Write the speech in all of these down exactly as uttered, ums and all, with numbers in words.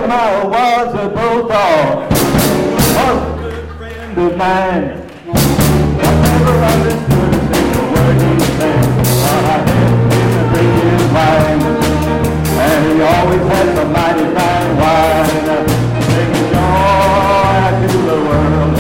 my was a bulldog, was a good friend of mine. I never understood a single word he said, but I had him to drink his wine, and he always had some mighty fine wine, bringing joy to the world.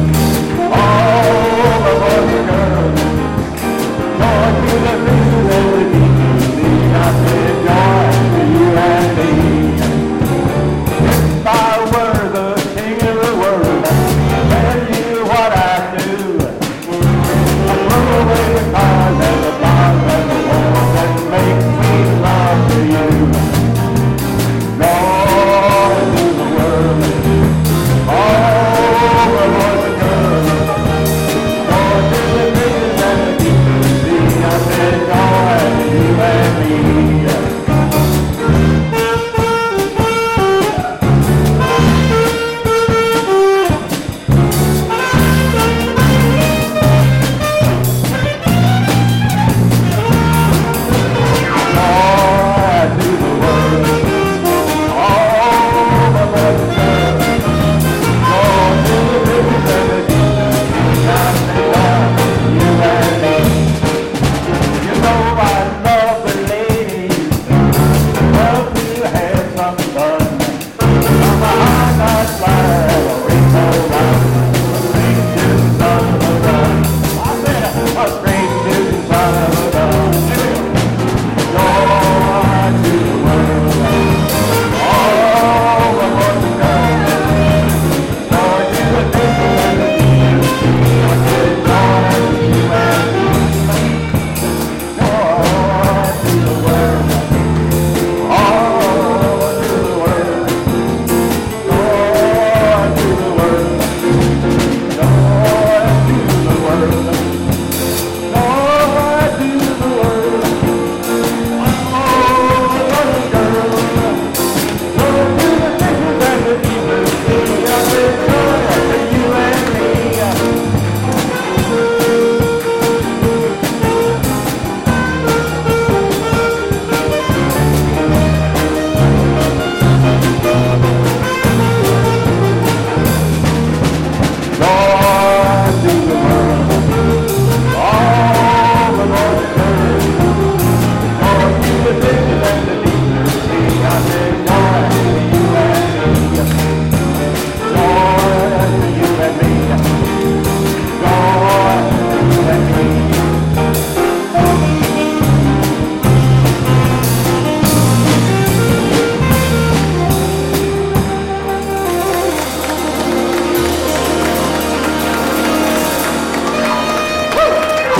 All the boys and girls, joy to the faces and the deep. I said joy to you and me. If I were the king of the world, I'd tell you what I'd do. I'd throw away the cars and the bars and the walls and make sweet love to you. Joy to the world, all the boys and girls, joy to the faces and the deep. I said joy to you and me.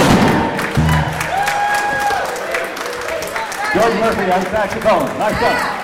George Murphy on saxophone. Nice job.